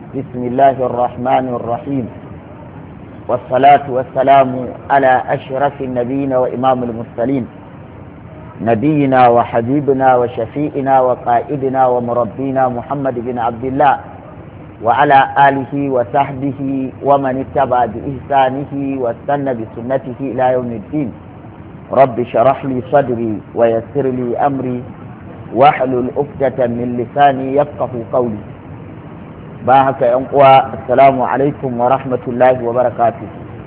بسم الله الرحمن الرحيم، والصلاة والسلام على أشرف النبيين وإمام المرسلين، نبينا وحبيبنا وشفيئنا وقائدنا ومربينا محمد بن عبد الله وعلى آله وصحبه ومن اتبع بإحسانه واستنى بسنته إلى يوم الدين. رب شرح لي صدري ويسر لي أمري واحلل عقدة من لساني يفقه قولي. باهك ينقوى السلام عليكم ورحمة الله وبركاته.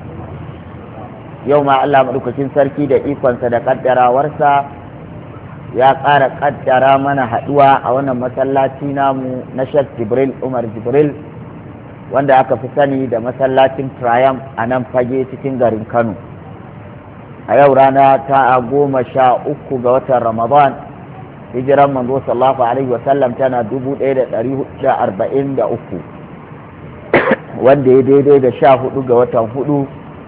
يوم الله ملوكتين سركي دا إيقوان صدقاء ورسا ya ƙara ƙaddara mana haɗuwa a wannan masallaci namu na Sheikh Jibril Umar Jibril, wanda aka fi sani da masallacin Triumph a nan Fage cikin garin Kano. A yau rana ta 13 ga watan Ramadan, hijiran manzo sallallahu alaihi wasallam tana 1443, wanda ya daidai da 14 ga watan 4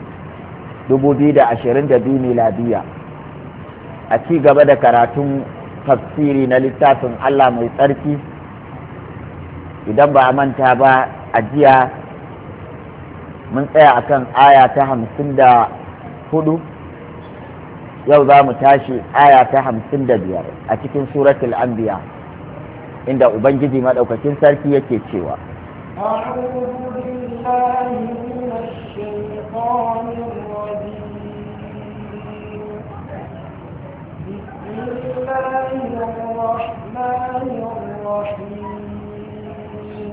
2022 miladiya. A ci gaba da karatun tafsiri na littafin Allah mai tsarki, idan ba a manta ba a jiya mun tsaya akan aya ta 54, yau za mu tashi aya ta 55 a cikin suratul anbiya, inda ubangiji madaukakin sarki yake cewa أعوذ بالله من الشيطان الرجيم. بسم الله الرحمن الرحيم.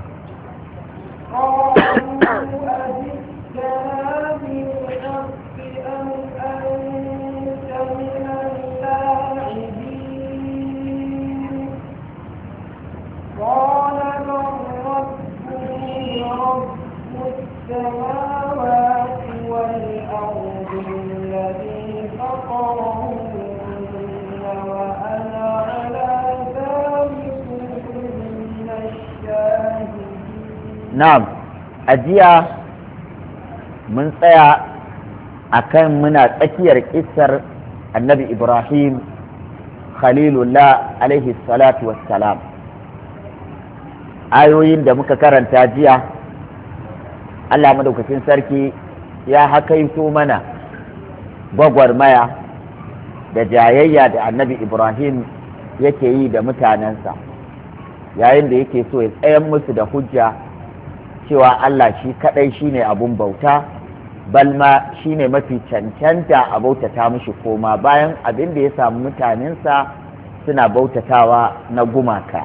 قالوا أجئتنا بالحق أم أنت من اللاعبين؟ قال بل ربي رب السماوات والأرض الذي فطرهن وأنا على ذلك من الشاهدين. na'am. Ajiya mun tsaya akan muna tsakiyar kissar annabi Ibrahim Khalilullah alaihi salatu wassalam. Ayoyin da muka karanta jiya, Allah madaukakin sarki ya hakaito mana gwagwarmaya da jayayya da annabi Ibrahim yake yi da mutanensa, yayin da yake so ya tsayan musu da hujja cewa Allah shi kadai shine abun bauta, balma shine mafi cancanta a bautata mishi koma bayan abin da ya samu mutanensa suna bautatawa na gumaka.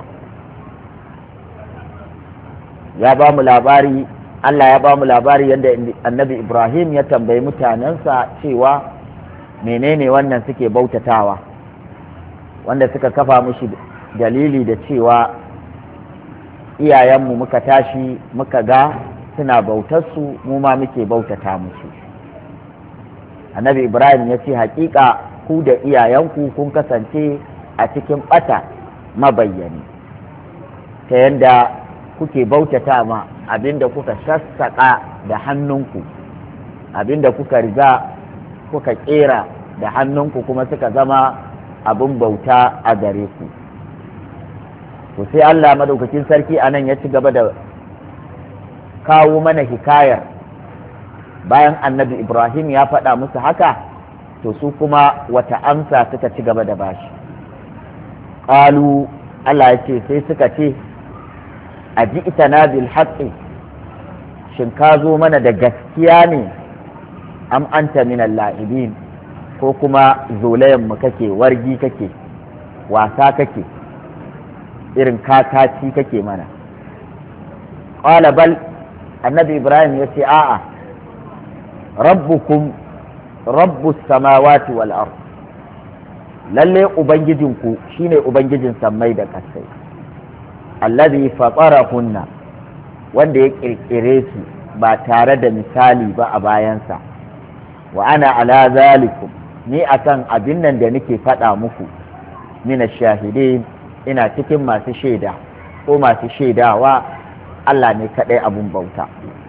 Allah ya ba mu labari yadda annabi Ibrahim ya tambayi mutanensa cewa menene wannan suke bautatawa, wanda suka kafa mishi dalili da cewa iyayenmu muka tashi muka ga suna bautarsu, mu ma muke bautata musu. Annabi Ibrahim ya ce hakika ku da iyayenku kun kasance a cikin ɓata mabayyani, ta yadda kuke bautata ma abinda kuka sassaƙa da hannunku, abinda kuka riga kuka ƙera da hannunku kuma suka zama abin bauta a gare ku. To sai Allah madaukakin sarki anan ya ci gaba da kawo mana hikayar, bayan annabi Ibrahim ya faɗa musu haka, to su kuma wata amsa suka ci gaba da bashi. Qalu, Allah ya ce sai suka ce aji'tana bil haqqi, shin ka zo mana da gaskiya ne, am anta min al-la'ibin, ko kuma zolayen mu kake, wargi kake, wasa kake, irin kakaci kake mana. Qala bal, annabi Ibrahim ya ce a'a, rabbukum rabbus samawati wal ard, lalle ubangijinku shine ubangijin sammai da ƙasai, allazi fatarahunna, wanda ya kirkire su ba tare da misali ba a bayansa, wa ana ala zalikum, ni akan abin nan da nake faɗa muku, mina shahidin, ina cikin masu shaida ko masu shaidawa Allah ne kaɗai abun bauta.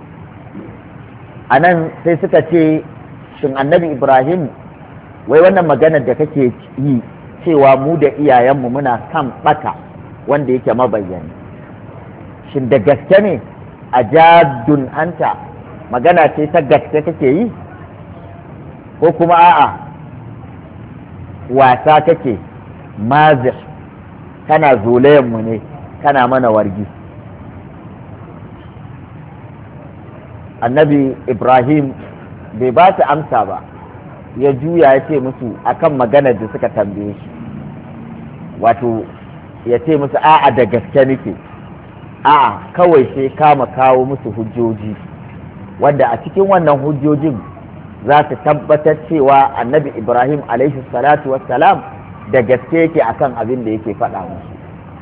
A nan sai suka ce, shin annabi Ibrahim, wai wannan maganar da kake yi cewa mu da iyayenmu muna kan ɓata wanda yake mabayyani, shin da gaske ne ajaddun anta, magana ce ta gaske kake yi ko kuma a'a wasa kake, mazir kana zolayen mu ne, kana mana wargi. Annabi Ibrahim bai ba su amsa ba, ya juya ya ce musu akan maganar da suka tambaye shi, wato ya ce musu a'a da gaske nake, a'a kawai sai kama kawo musu hujjoji wanda a cikin wannan hujjojin za su tabbatar cewa annabi Ibrahim alaihi salatu wassalam da gaske yake akan abin da yake faɗa musu.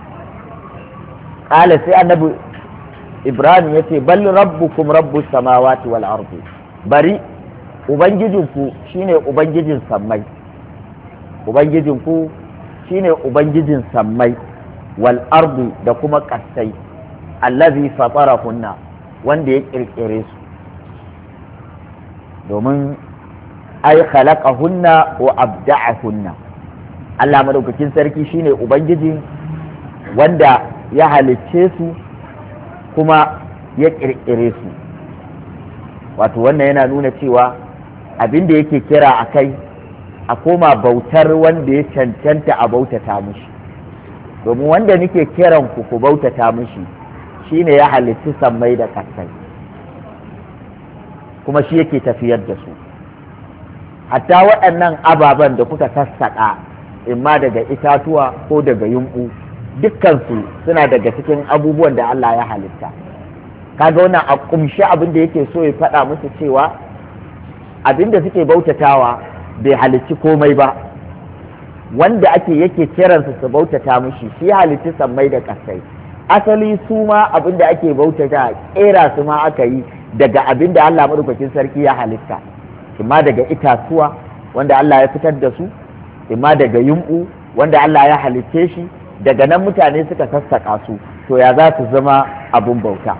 ƙala sai annabi Ibrahim ya ce bal rabbukum rabbus samawati wal ardi, bari ubangijinku shine ubangijin sammai, ubangijinku shine ubangijin sammai wal ardi da kuma ƙasai, allazi fatarahunna, wanda ya kirkire su, domin ai khalaqahunna wa abda'ahunna. Allah madaukakin sarki shine ubangiji wanda ya halicce su kuma ya kirkire su. Wato wannan yana nuna cewa abin da yake kira a kai a koma bautar wanda ya cancanta a bautata mushi, domin wanda nake kiran ku bautata mushi shine ya halitti sammai da kasai, kuma shi yake tafiyar da su. Hatta waɗannan ababen da kuka sassaƙa imma daga itatuwa ko daga yumɓu, dukkansu suna daga cikin abubuwan da Allah ya halitta. Kaga wannan a ƙumshi abin da yake so ya faɗa musu cewa abin da suke bautatawa bai halicci komai ba, wanda yake kiransu su bautata mushi shi halitti sammai da kasai. Asali su ma abin da ake bautata ƙera su ma aka yi daga abin da Allah madaukakin sarki ya halitta, imma daga itatuwa wanda Allah ya fitar da su, imma daga yumɓu wanda Allah ya halicce shi, daga nan mutane suka sassaƙa su, to ya za su zama abin bauta.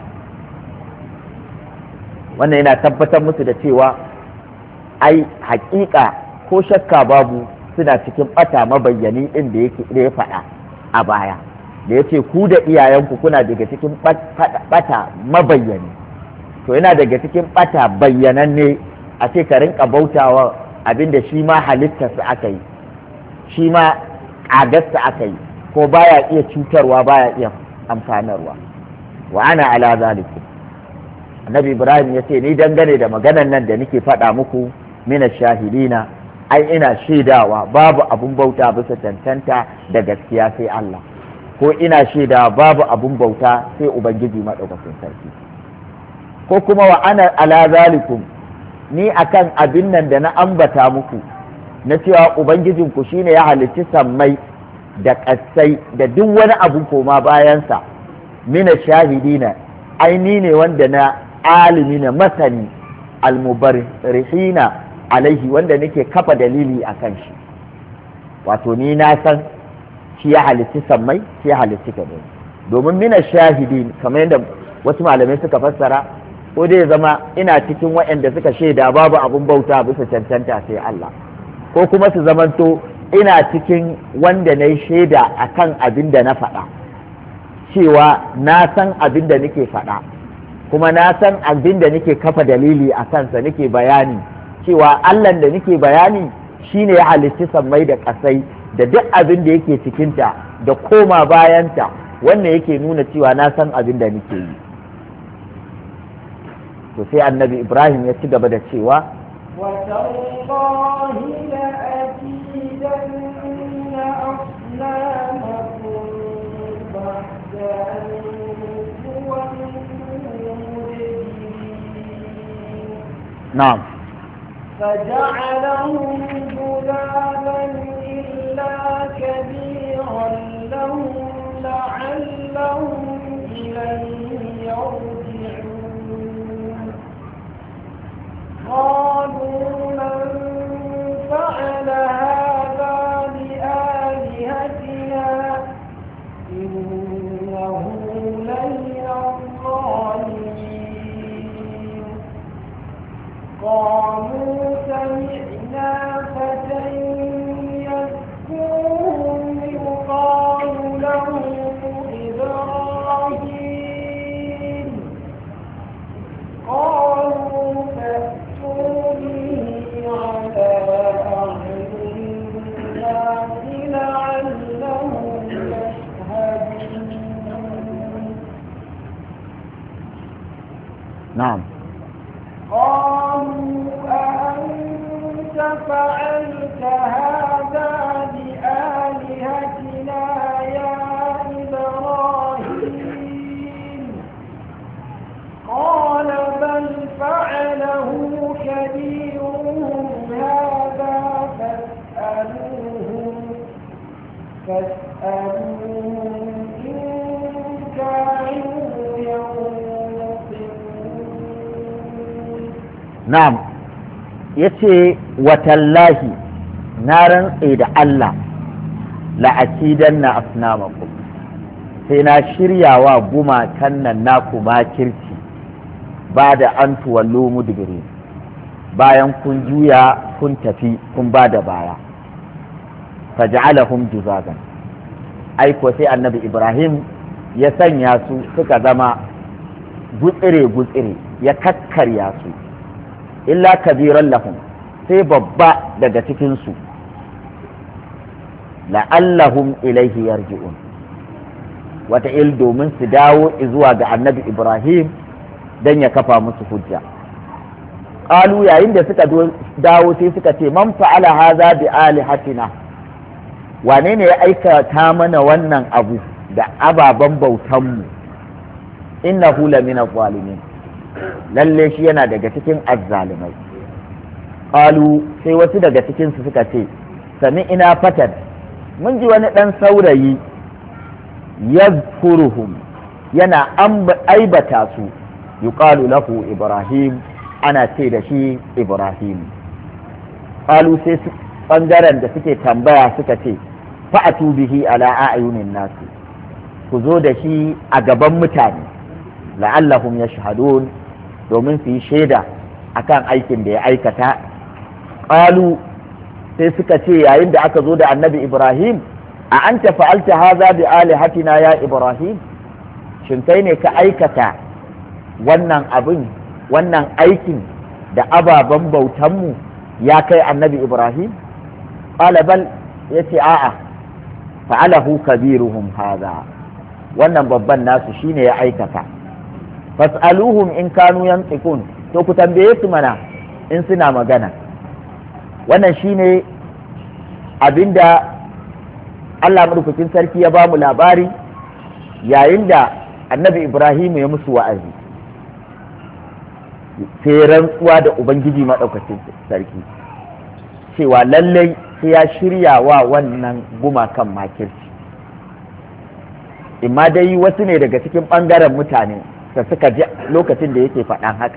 Wannan yana tabbatar musu da cewa ai haƙiƙa ko shakka babu suna cikin ɓata mabayyani ɗin da ya faɗa a baya, da ya ce ku da iyayenku kuna daga cikin ɓata mabayyani. To yana daga cikin ɓata bayyananne a ce ka rinka bautawa abinda shi ma halittarsa aka yi, shi ma ƙagarsa aka yi, ko baya iya cutarwa baya iya amfanarwa. Wa ana ala zalikum, annabi Ibrahim ya ce ni dangane da maganan nan da nake faɗa muku mina shahidina, ai ina shaidawa babu abun bauta bisa cancanta da gaskiya sai Allah, ko ina shaidawa babu abun bauta sai Ubangiji maɗaukakin sarki, ko kuma wa ana ala zalikum, ni akan abin nan da na ambata muku na cewa Ubangijinku shine ya halicci sammai da ƙasai da duk wani abu koma bayansa, mina shahidina, ai ni ne wanda na alimi na masani almubarrihina alaihi, wanda nake kafa dalili a kan shi. Wato ni na san shi ya halitti sammai, shi ya halitti kadai. Domin mina shahidin kamar yadda wasu malamai suka fassara, ko dai zama ina cikin waɗanda suka shaida babu abun bauta bisa cancanta sai Allah, ko kuma su zamanto ina cikin wanda na yi shaida a kan abin da na faɗa, cewa na san abin da nake faɗa, kuma na san abin da nake kafa dalili a kansa, nake bayani cewa Allah da nake bayani shine ya halitti sammai da ƙasai da duk abin da yake cikinta da koma bayanta, wannan yake nuna cewa na san abin da nake yi. To sai annabi Ibrahim ya ci gaba da cewa وتالله لأكيدن أصنامكم بعد أن نعم فجعلهم جذابا إلا كبيرا لهم لعلهم إليه يرجعون قالوا من فعل هذا بآلهتنا إنه لمن الظالمين قالوا سمعنا فتى يذكرهم يقال له na'am قالوا أأنت فعلت هذا بآلهتنا يا إبراهيم قال بل فعله كبيرهم هذا فاسألوهم إن كانوا ينطقون. na'am yace watallahi na rantse da Allah la'akidanna asnamakum sai na shiryawa gumakan nan naku makirci ba da an tuwallo mudbiri bayan kun juya kun tafi kun ba da baya faj'alahum juzagan aiko sai annabi Ibrahim ya sanya su suka zama gutsire ya kakkarya su illa kabiran lahum sai babba daga cikinsu la'allahum ilaihi yarji'un wata domin su dawo zuwa ga annabi Ibrahim don ya kafa musu hujja qalu yayin da suka dawo sai suka ce man fa'ala haza bi alihatina wane ne ya aikata mana wannan abu da ababen bautanmu innahu lamina zalimin lalle shi yana daga cikin azzalimai qalu sai wasu daga cikin su suka ce sami ina fatan mun ji wani dan saurayi yazkuruhum yana aibata su yuqalu lahu ibrahim ana ce da shi ibrahim qalu sai bangaren da suke tambaya suka ce fa'atu bihi ala a'yunin nasu ku zo da shi a gaban mutane la'allahum yashhadun domin su yi shaida akan aikin da ya aikata qalu sai suka ce yayin da aka zo da annabi Ibrahim a anta fa'alta haza bi alihatina ya Ibrahim shin kai ne ka aikata wannan abin wannan aikin da ababen bautanmu ya kai annabi Ibrahim qala bal yace a'a fa'alahu kabiruhum haza wannan babban nasu shine ya aikata fas'aluhum in kanu yantiqun to ku tambaye su mana in suna magana wannan shine abinda Allah madaukakin sarki ya bamu labari yayin da annabi Ibrahim ya musu wa'azi sai rantsuwa da ubangiji madaukakin sarki cewa lallai sai ya shirya wa wannan gumakan makirci imma dai wasu ne daga cikin ɓangaren mutane da suka ji lokacin da yake faɗan haka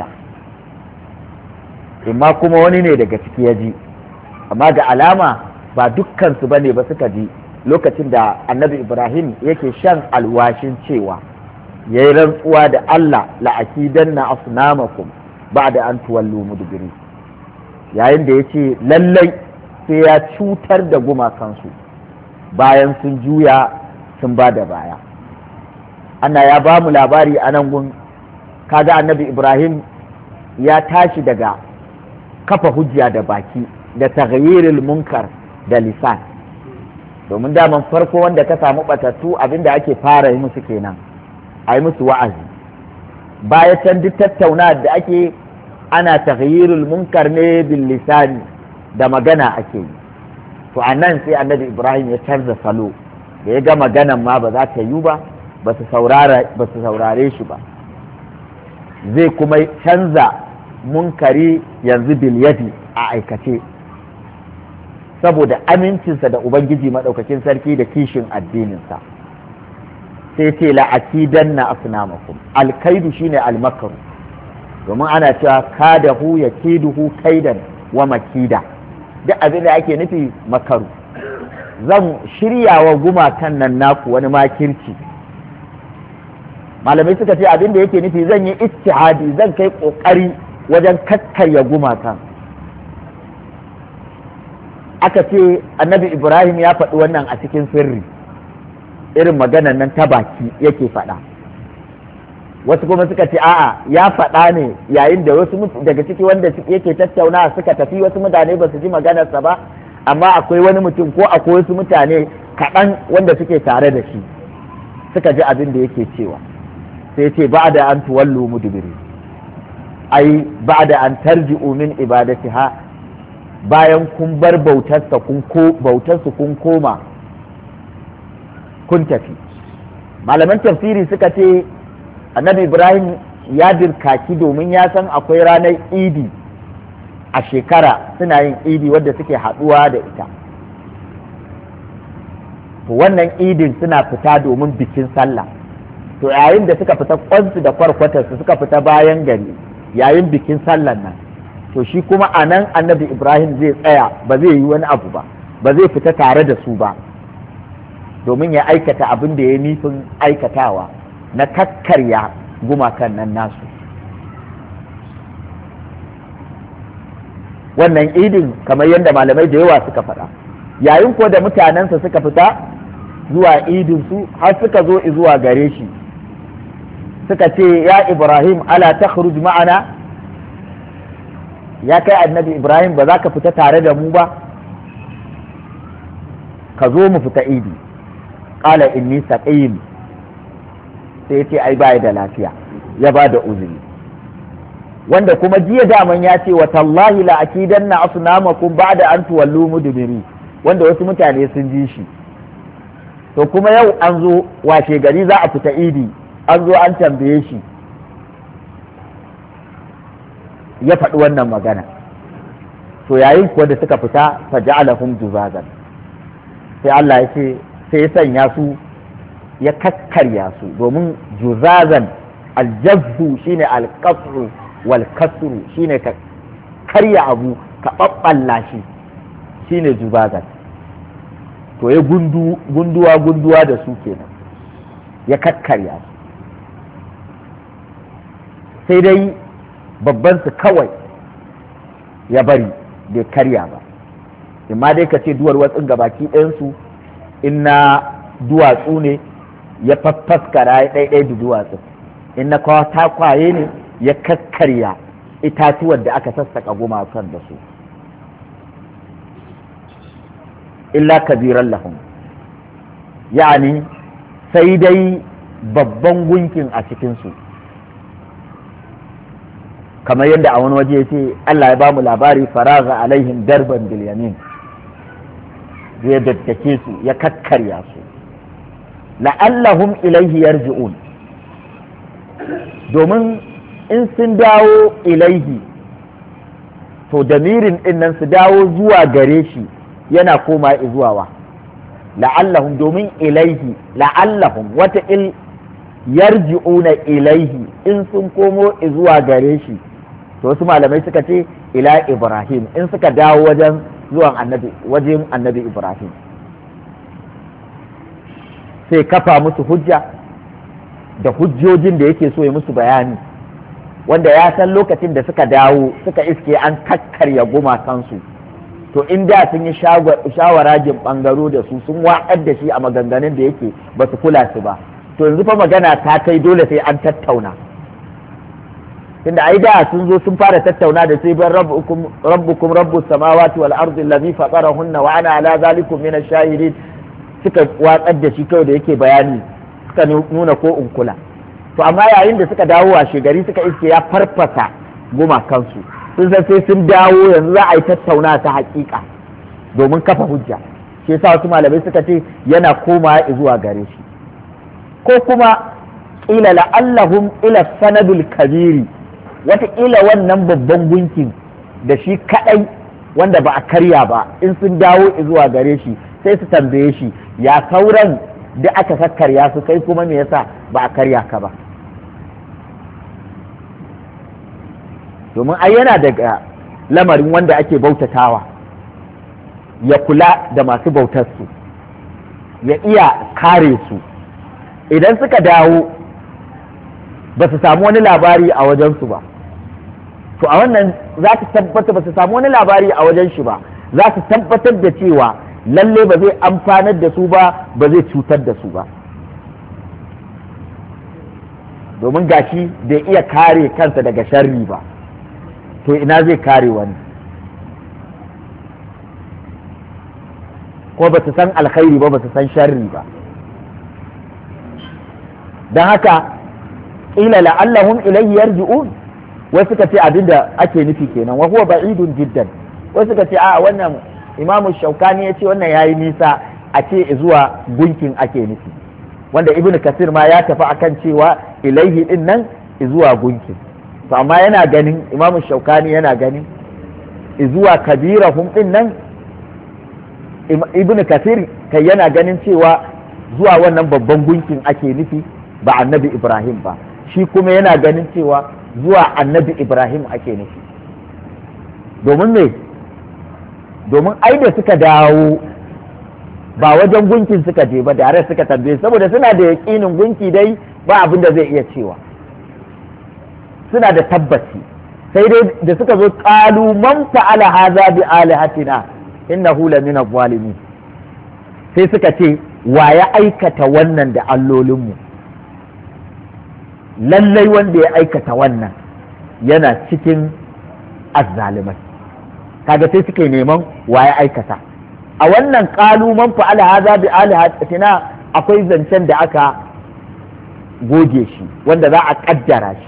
imma kuma wani ne daga ciki ya ji amma ga alama ba dukkansu ba ne ba suka ji lokacin da annabi Ibrahim yake shan alwashin cewa ya yi rantsuwa da Allah la'akidanna asnamakum ba'da an tuwallu mudbiri yayin da ya ce lallai sai ya cutar da gumakansu bayan sun juya sun ba da baya ana ya ba mu labari a nan gun kaga annabi Ibrahim ya tashi daga kafa hujja da baki da taghyirul munkar da lisan domin daman farko wanda ka samu batattu abinda ake fara yi musu kenan a yi musu wa'azi baya can duk tattauna da ake ana taghyirul munkar ne bil lisani da magana ake yi to anan sai annabi Ibrahim ya canza salo da ya ga maganan ma ba za ta yi ba su saurare shi ba zai kuma canza munkari yanzu bilyadi a aikace saboda amincinsa da ubangiji maɗaukakin sarki da kishin addininsa sai ce la'akidanna asnamakum alkaidu shine almakaru domin ana cewa kadahu ya kiduhu kaidan wa makida duk abin da ake nufi makaru zan shirya wa gumakan nan naku wani makirci malamai suka ce abin da yake nufi zan yi ijtihadi zan kai kokari wajen kakkarya gumakan aka ce annabi Ibrahim ya faɗi wannan a cikin sirri irin maganan nan ta baki yake faɗa wasu kuma suka ce a'a ya faɗa ne yayin da wasu daga ciki wanda yake tattauna suka tafi wasu mutane ba su ji maganarsa ba amma akwai wani mutum ko akwai wasu mutane kaɗan wanda suke tare da shi suka ji abin da yake cewa sai ce ba da an tuwallo mudbiri ai ba'da an tarji'u min ibadatiha, bayan kun bar bautarsa kun koma kun tafi. Malaman tafsiri suka ce annabi Ibrahim ya dirkaki domin ya san akwai ranar idi a shekara, suna yin idi wadda suke haɗuwa da ita. To wannan idin suna fita domin bikin sallah. To yayin da suka fita kwansu da kwarkwatarsu suka fita bayan gari yayin bikin sallan nan, to shi kuma a nan annabi Ibrahim zai tsaya, ba zai yi wani abu ba zai fita tare da su ba, domin ya aikata abin da ya nufin aikatawa na kakkarya gumakan nan nasu. Wannan idin kamar yadda malamai da yawa suka faɗa, yayin ko da mutanensa suka fita zuwa idinsu har suka zo zuwa gare shi suka ce ya Ibrahim ala takhruj ma'ana, ya kai annabi Ibrahim ba za ka fita tare da mu ba, ka zo mu fita idi. Qala inni saqim, sai ce ai baya da lafiya, ya ba da uzuri. Wanda kuma jiya daman ya ce wa tallahi la akidanna asnamakum ba'da an tuwallu mudbiri, wanda wasu mutane sun ji shi. To kuma yau an zo washe gari za a fita idi, an zo an tambaye shi ya faɗi wannan magana. To yayin kuwa da suka fita fa ja'alahum juzazan, sai Allah ya ce sai ya sanya su ya kakkarya su, domin juzazan aljazzu shine alqasru wal kasru, shine ka karya abu ka babballa shi, shine juzazan. To ya gunduwa da su kenan, ya kakkarya su. Sai dai babban su kawai ya bari bai karya ba, imma dai ka ce duwar watsin gabaki ɗayansu in na duwatsu ne ya faffaskara ya ɗaiɗai da duwatsu, in na kwaye ne ya kakkarya itatuwar da aka sassaka gumakan da su. Illa kabiran lahum, yani sai dai babban gunkin a cikinsu, kamar yadda a wani waje ce Allah ya ba mu labari faraga alaihim darban bil yamin, zai daddake su ya kakkarya su. La'allahum ilaihi yarji'un, domin in sun dawo ilaihi to damirin din nan su dawo zuwa gare shi yana koma zuwa wa la'allahum, domin ilaihi la'allahum wata il yarji'una ilaihi, in sun komo zuwa gare shi. To wasu malamai suka ce ila Ibrahim, in suka dawo wajen annabi Ibrahim, sai kafa musu hujja da hujjojin da yake so ya musu bayani, wanda ya san lokacin da suka dawo suka iske an kakkarya gumakansu. To in da sun yi shawarajin bangaro da su, sun waƙar da shi a maganganun da yake ba su kula su ba, to yanzu fa magana ta kai dole sai an tattauna. tunda ai da sun zo sun fara tattauna da sai ban rabbukum rabbus samawati wal ardi allazi fatarahunna wa ana ala zalikum min ash-shahidin, suka watsar da shi kawai da yake bayani, suka nuna ko in kula. To amma yayin da suka dawo a shegari suka iske ya farfasa gumakansu, sun san sai sun dawo yanzu za a yi tattauna ta hakika domin kafa hujja. shi yasa wasu malamai suka ce yana koma zuwa gare shi, ko kuma ƙila la'allahum ila sanadul kabiri, wataƙila wannan babban gunkin da shi kaɗai wanda ba a karya ba, in sun dawo zuwa gare shi sai su tambaye shi ya sauran da aka kakkarya su, kai kuma me yasa ba a karya ka ba. domin ai yana daga lamarin wanda ake bautatawa ya kula da masu bautar su, ya iya kare su. Idan suka dawo ba su samu wani labari a wajensu ba, to a wannan za su tabbata ba su samu wani labari a wajen shi ba, za su tabbatar da cewa lalle ba zai amfanar da su ba, ba zai cutar da su ba, domin gashi bai iya kare kansa daga sharri ba, to ina zai kare wani? ko ba su san alkhairi ba, ba su san sharri ba. don haka ila la'allahum ilayhi yarji'un, wasu suka ce abinda ake nufi kenan wa huwa ba'idun jiddan, wasu suka ce a wannan imamu shaukani ya ce wannan yayi nisa, a ce zuwa gunkin ake nufi, wanda ibnu kasir ma ya tafi akan cewa ilaihi din nan zuwa gunkin, to amma yana ganin imamu shaukani yana ganin zuwa kabirahum din nan, ibnu kasir kai yana ganin cewa zuwa wannan babban gunkin ake nufi ba annabi ibrahim ba, shi kuma yana ganin cewa zuwa annabi ibrahim ake nufi. Domin me? Domin ai da suka dawo ba wajen gunkin suka je ba, da suka tambaye, saboda suna da yaƙinin gunki dai ba abin da zai iya cewa, suna da tabbaci, sai dai da suka zo qalu man fa'ala hadha bi alihatina innahu lamina zalimin, sai suka ce wa ya aikata wannan da allolinmu, lallai wanda ya aikata wannan yana cikin azzalimai. Kaga sai suke neman wa ya aikata. A wannan qalu man fa'ala hadha bi alihatina akwai zancen da aka goge shi, wanda za a kaddara shi.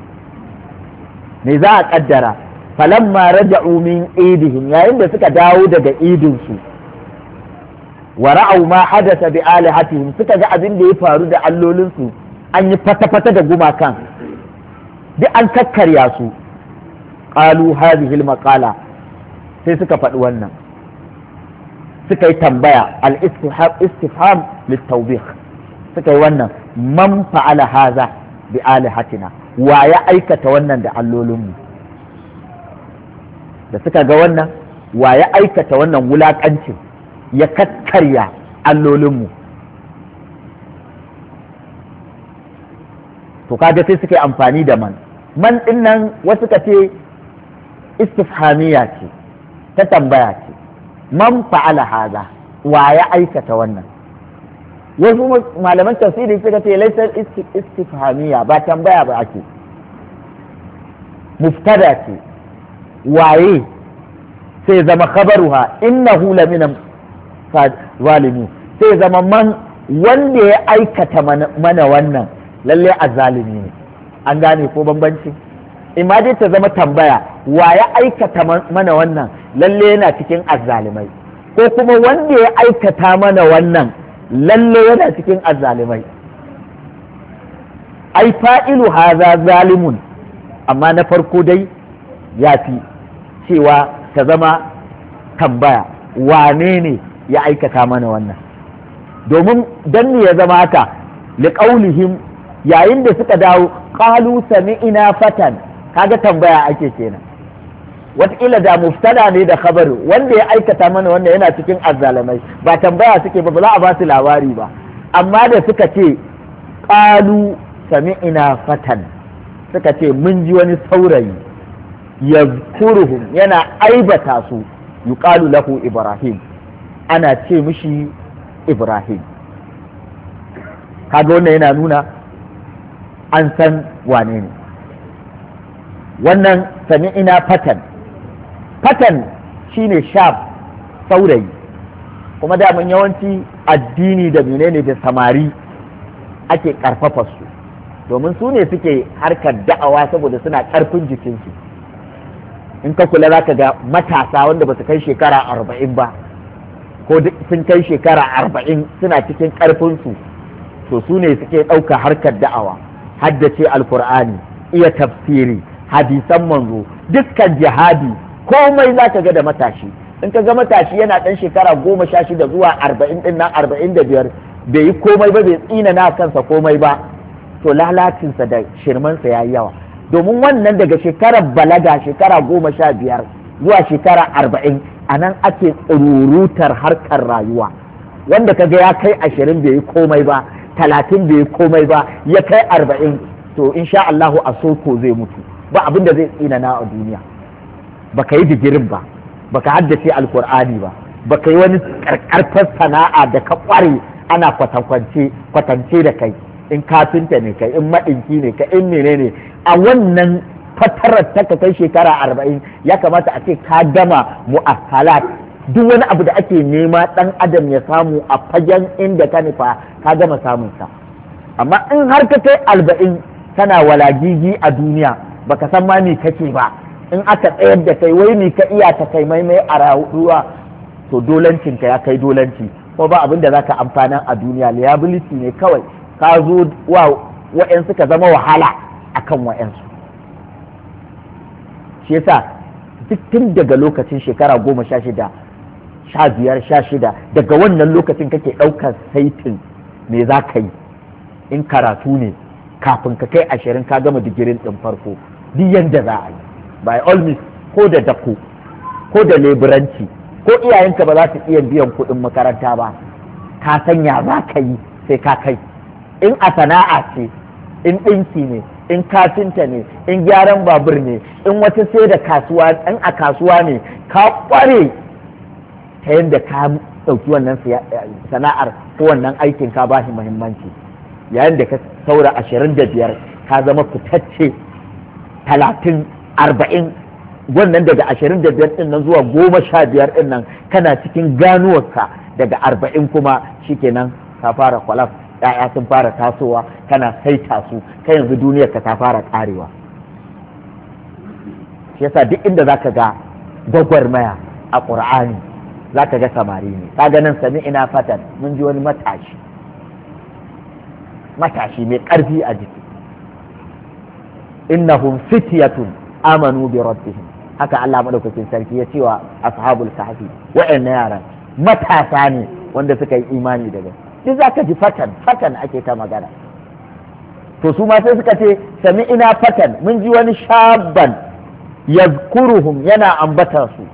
Me za a kaddara? Falamma raja'u min idihim, yayin da suka dawo daga idinsu, wa ra'au ma hadatha bi alihatihim, suka ga abin da ya faru da allolinsu, an yi fata-fata da gumakan, duk an kakkarya su. Qalu hadhihi al-maqala, sai suka faɗi wannan, suka yi tambaya al-istifham lit-tawbih, suka yi wannan man fa'ala hadha bi alihatina, wa ya aikata wannan da allolinmu. Da suka ga wannan, wa ya aikata wannan wulakancin, ya kakkarya allolinmu. To kaga sai suka yi amfani da man din nan, wasu ka ce istifhamiya ce, ta tambaya ce, man fa'ala haza, wa ya aikata wannan. Wasu malaman tafsiri suka ce laysar istifhamiya, ba tambaya ba ake, muftada ce, waye, sai zama khabaruha innahu lamina zalimin, sai zama man wanda ya aikata mana wannan lalle azzalimi ne. An gane ko bambanci? Imma dai ta zama tambaya, wa ya aikata mana wannan lalle yana cikin azzalimai, ko kuma wanda ya aikata mana wannan lalle yana cikin azzalimai. Ai fa'ilu haza zalimun, amma na farko dai ya fi cewa ta zama tambaya, wane ne ya aikata mana wannan. Domin dan ne ya zama haka, liqaulihim, yayin da suka dawo qalu sami'na fatan, kaga tambaya ake kenan. Wataƙila da muftada ne da khabar, wanda ya aikata mana wanda yana cikin azzalamai, ba tambaya suke ba za a ba su labari ba. Amma da suka ce qalu sami'na fatan, suka ce mun ji wani saurayi yazkuruhum, yana aibata su, yuqalu lahu ibrahim, ana ce mishi ibrahim. kaga wannan yana nuna an san wane ne. Wannan sami'ina fatan shine shab, saurayi, kuma daman yawanci addini da menene da samari ake karfafa su, domin su ne suke harkar da'awa saboda suna karfin jikinsu. In ka kula za ka ga matasa wanda ba su kai shekara 40 ba, ko sun kai shekara 40 suna cikin karfinsu, to su ne suke ɗauka harkar da'awa, haddace alkur'ani, iya tafsiri, hadisan manzo, dukkan jihadi, komai za ka ga da matashi. In ka ga matashi yana ɗan shekara 16 zuwa 40 ɗin nan 45, bai yi komai ba, bai tsina na kansa komai ba, to lalacinsa da shirmansa ya yi yawa. Domin wannan daga shekarar balaga, shekara 15 zuwa shekara 40, a nan ake tsururutar harkar rayuwa. Wanda kaga ya kai 20 bai yi komai ba, 30 bai yi komai ba, ya kai 40, to insha Allahu a soko zai mutu, ba abin da zai tsinana a duniya. Baka yi digirin ba, baka haddace alkur'ani ba, baka yi wani karkarfar sana'a da ka kware ana kwatance da kai, in kafinta ne kai, in maɗinki ne kai, in menene, a wannan fatarar ta ka kai shekara 40 ya kamata a ce ka gama mu'assalat, duk wani abu da ake nema ɗan adam ya samu a fagen inda ka nufa ka gama samun sa. Amma in har ka kai 40 kana walagigi a duniya, baka san ma ni kake ba, in aka tsayar da kai wai ni ka iya ta kai maimai a rayuwa, to dolancinka ya kai dolanci, ko ba abin da zaka amfana a duniya, liability ne kawai, ka zo wa wa'yansu ka zama wahala akan wa'yansu. shi yasa duk tun daga lokacin shekara 16, 15, 16 daga wannan lokacin kake ɗaukar saitin me za ka yi. In karatu ne kafin ka kai 20 ka gama digirin ɗin farko, duk yanda za a yi by all means, ko da dako ko da leburanci, ko iyayenka ba za su iya biyan kuɗin makaranta ba, ka sanya za ka yi sai ka kai. In a sana'a ce, in ɗinki ne, in kafinta ne, in gyaran babur ne, in wata sai da kasuwa, in a kasuwa ne, ka ƙware ta yadda ka ɗauki wannan sana'ar ko wannan aikin ka ba shi muhimmanci. Yayin da ka saura 25 ka zama fitacce 30, 40, wannan daga 25 ɗin nan zuwa 15 ɗin nan kana cikin ganuwarka, daga 40 kuma shikenan ka fara kwalaf, ya'ya sun fara tasowa, kana saita su, kai yanzu duniyar ka ta fara karewa. shi yasa duk inda zaka ga gwagwarmaya a Qur'ani zaka ga samari ne. Kaga nan sami ina fatan, mun ji wani matashi mai karfi a jiki, innahum fityatun amanu bi rabbihim, haka Allah madaukakin sarki ya cewa ashabul kahfi, wa'annan yaran matasa ne wanda suka yi imani da gaske. duk za ka ji fatan ake ta magana. To su ma sai suka ce sami ina fatan, mun ji wani shabban yazkuruhum, yana ambata su.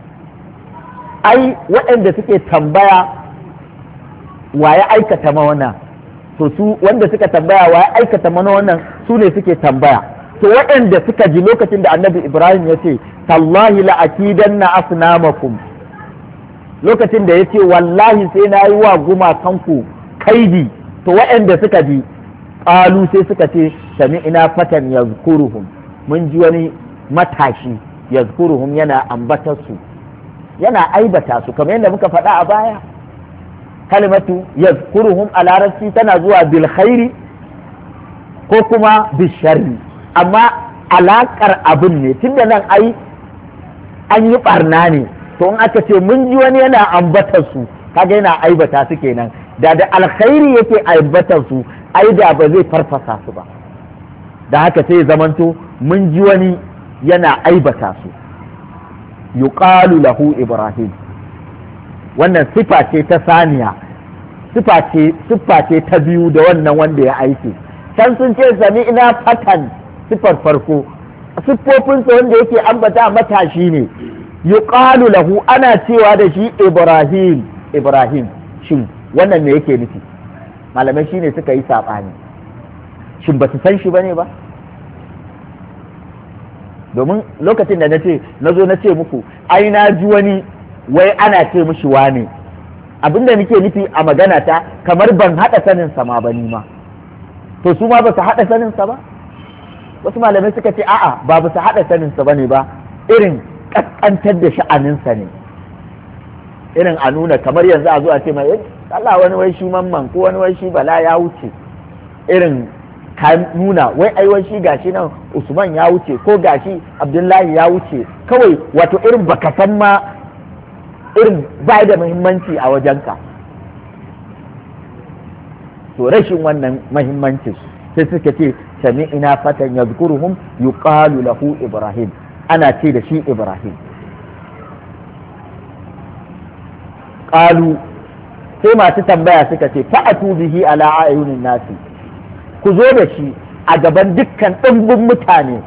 Ai waɗanda suke tambaya wa ya aikata ma wannan, to su wanda suka tambaya wa ya aikata mana wannan su ne suke tambaya. To waɗanda suka ji lokacin da annabi Ibrahim ya ce tallahi la'akidanna asnamakum, lokacin da ya ce wallahi sai na yi wa gumakanku kaidi, to waɗanda suka ji ƙalu sai suka ce sami ina fatan yazkuruhum, mun ji wani matashi yazkuruhum yana ambatar su, yana aibata su, kamar yadda muka faɗa a baya. Kalimatu yazkuruhum a larabci tana zuwa bil khairi ko kuma bil sharri, amma alaƙar abin ne, tunda nan ai an yi ɓarna ne, to in aka ce mun ji wani yana ambatar su, kaga yana aibata su kenan. Da alkhairi yake aibatar su, ai da ba zai farfasa su ba. Da haka sai zamanto mun ji wani yana aibata su. Yuqalu lahu Ibrahim, wannan sifa ce ta saniya, sifa ce ta biyu da wannan wanda ya aiki. Can sun ce sami ina fatan, sifar farko, siffofinsa wanda yake ambata matashi ne. Yuqalu lahu, ana cewa da shi Ibrahim. Shin wannan me yake nufi? Malamai shine suka yi saɓani. Shin ba su san shi bane ba? Domin lokacin da na zo na ce muku, ai na ji wani wai ana ce mishi wane, abinda nake nufi a magana ta kamar ban haɗa sanin sa ma ba ni ma. To su ma ba su haɗa sanin sa ba? Wasu malamai suka ce a'a, ba su haɗa sanin sa bane ba, irin kaskantar da sha'aninsa ne, irin a nuna kamar yanzu a zuwa ce mai Allah wani wai shi mamman ko wani wai shi bala ya wuce, irin ka nuna wai ai wai shi gashi nan Usman ya wuce ko gashi Abdullahi ya wuce, kawai wato irin baka san ma, irin bai da muhimmanci a wajenka. To rashin wannan muhimmancin sai suka ce sami ina fatan yazkuruhum yuqalu lahu Ibrahim, ana ce da shi Ibrahim. Ƙalu sai masu tambaya suka ce fa'atu bihi ala ayunin nasi, ku zo da shi a gaban dukkan ɗimbin mutane,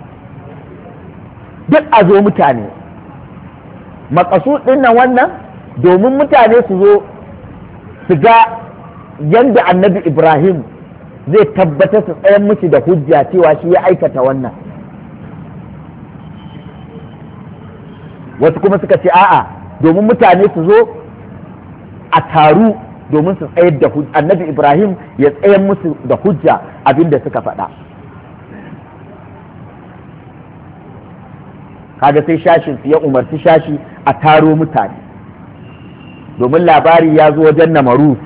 duk a zo mutane. Maƙasudin nan wannan domin mutane su zo su ga yadda annabi Ibrahim zai tabbatar su tsayan musu da hujja cewa shi ya aikata wannan. Wasu kuma suka ce a'a, domin mutane su zo a taru domin su tsayar da annabi Ibrahim ya tsayar musu da hujja abin da suka faɗa. Kaga sai shashin su ya umarci shashi a taro mutane, domin labari ya zo wajen Namarus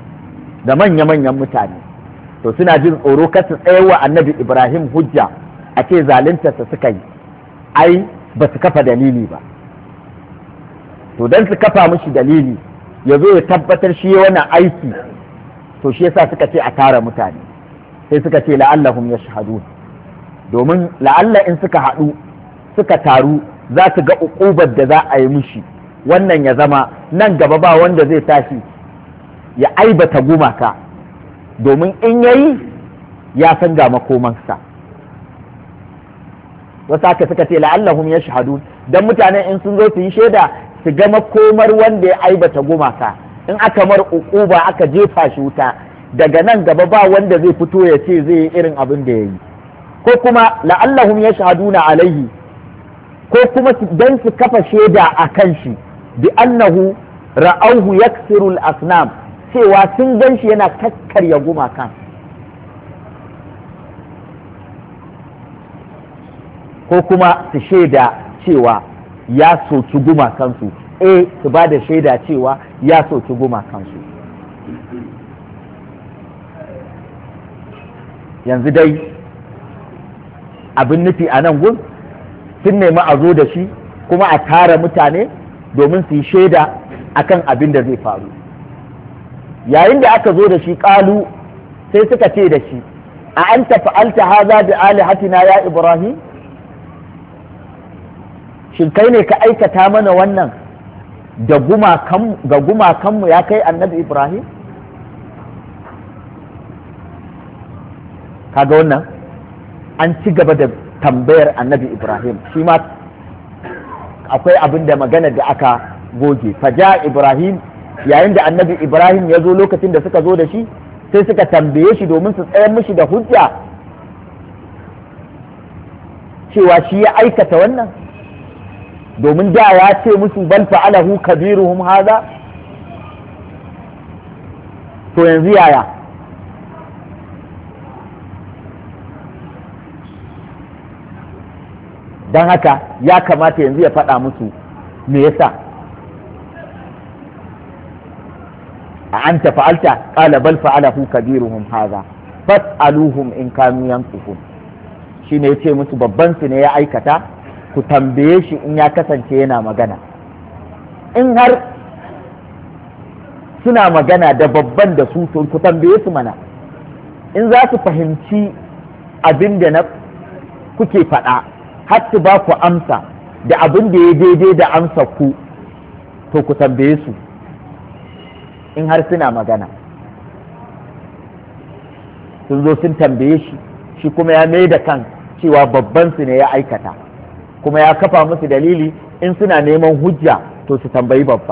da manya-manyan mutane, to suna jin tsoro kar su tsayar wa annabi Ibrahim hujja a ce zaluntarsa suka yi, ai ba su kafa dalili ba. To don su kafa mishi dalili ya zo ya tabbatar shi wannan aiki, to shi yasa suka ce a tara mutane, sai suka ce la'allahum yashhadun, domin la'alla in suka haɗu suka taru za su ga uƙubar da za a yi mishi, wannan ya zama nan gaba ba wanda zai tashi ya aibata gumaka, domin in yayi ya san ga makomansa. wasu haka suka ce la'allahum yashhadun, dan mutanen in sun zo su yi shaida su ga makomar wanda ya aibata gumaka, in aka mar uquba aka jefa shi wuta, daga nan gaba ba wanda zai fito ya ce zai yi irin abin da ya yi. Ko kuma la'allahum yashhaduna alaihi, ko kuma dan su kafa shaida a kan shi bi annahu ra'auhu yaksiru al-asnam, cewa sun gan shi yana kakkarya gumakan. Ko kuma su shaida cewa ya soki gumakansu, su ba da shaida cewa ya soki gumakansu. Yanzu dai abin nufi a nan gun sun nemi a zo da shi kuma a tara mutane domin su yi shaida akan abin da zai faru. Yayin da aka zo da shi ƙalu sai suka ce da shi, a anta fa'alta haza bi alihatina ya Ibrahim, shin kai ne ka aikata mana wannan da gumakanmu ya kai annabi Ibrahim? Kaga wannan an ci gaba da tambayar annabi Ibrahim, shi ma akwai abin da magana da aka goge. Faja Ibrahim, yayin da annabi Ibrahim ya zo, lokacin da suka zo da shi sai suka tambaye shi domin su tsayar mishi da hujja cewa shi ya aikata wannan, domin da ya ce musu bal fa'alahu kabiruhum haza, to yanzu yaya? Don haka ya kamata yanzu ya faɗa musu me yasa. a anta fa'alta qala bal fa'alahu kabiruhum haza fas'aluhum in kanu yanqufun, shine yace musu babban su ne ya aikata, ku tambaye shi in ya kasance yana magana. In har suna magana da babban da su, to ku tambaye su mana, in za su fahimci abin da na kuke faɗa har su ba ku amsa da abin da ya daidai da amsa ku, to ku tambaye su in har suna magana. Sun zo sun tambaye shi, shi kuma ya mai da kan cewa babban su ne ya aikata, kuma ya kafa musu dalili in suna neman hujja to su tambayi babba.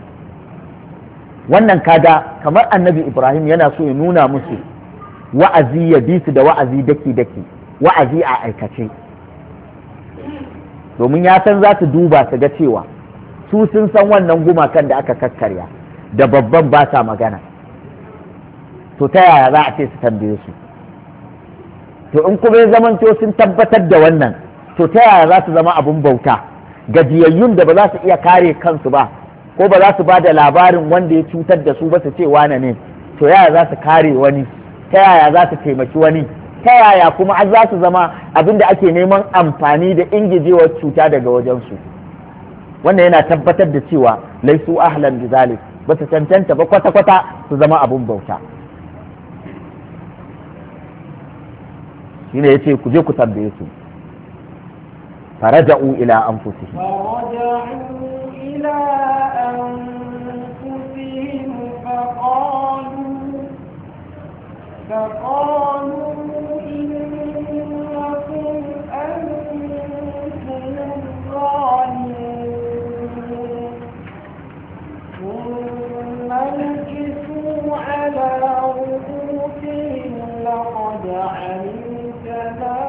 Wannan kaga kamar annabi Ibrahim yana so ya nuna musu wa'azi, ya bi su da wa'azi daki-daki, wa'azi a aikace, domin ya san za su duba su ga cewa su sun san wannan gumakan da aka kakkarya da babban ba sa magana, to ta yaya za a ce su tambaye su? To in kuma ya zamanto sun tabbatar da wannan, to ta yaya za su zama abin bauta gajiyayyun da ba za su iya kare kansu ba, ko ba za su ba da labarin wanda ya cutar da su ba su ce wane ne? To yaya za su kare wani? Ta yaya za su taimaki wani? Ta yaya kuma an za su zama abin da ake neman amfani da ingijewar cuta daga wajensu? Wannan yana tabbatar da cewa laisu ahlan bi zalik, ba su cancanta ba kwata-kwata su zama abin bauta. Shine yace ku je ku tambaye su. فرجعوا إلى أنفسهم فقالوا إنكم أنتم الظالمون ثم نكسوا على رؤوسهم لقد علمت ما